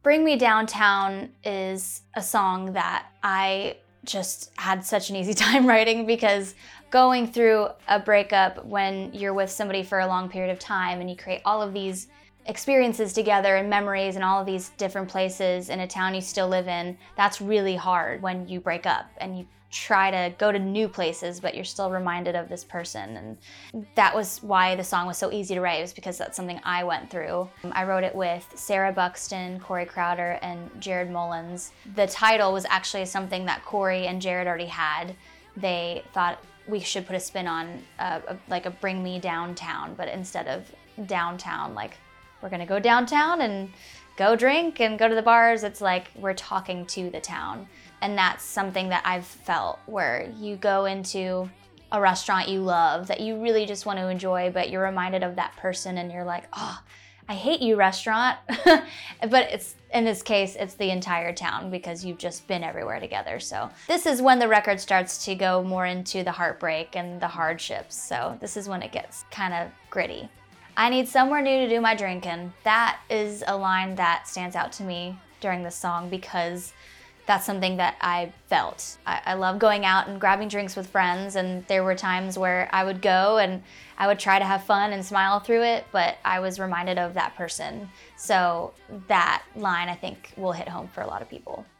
Bring Me Downtown is a song that I just had such an easy time writing, because going through a breakup when you're with somebody for a long period of time and you create all of these experiences together and memories and all of these different places in a town you still live in, that's really hard when you break up and you try to go to new places, but you're still reminded of this person. And that was why the song was so easy to write. It was because that's something I went through. I wrote it with Sarah Buxton, Corey Crowder, and Jared Mullins. The title was actually something that Corey and Jared already had. They thought we should put a spin on like a Bring Me Downtown, but instead of downtown, like we're gonna go downtown and go drink and go to the bars, it's like we're talking to the town. And that's something that I've felt, where you go into a restaurant you love that you really just want to enjoy, but you're reminded of that person and you're like, oh, I hate you, restaurant. But it's, in this case, it's the entire town, because you've just been everywhere together. So this is when the record starts to go more into the heartbreak and the hardships. So this is when it gets kind of gritty. I need somewhere new to do my drinking. That is a line that stands out to me during this song, because that's something that I felt. I love going out and grabbing drinks with friends, and there were times where I would go and I would try to have fun and smile through it, but I was reminded of that person. So that line, I think, will hit home for a lot of people.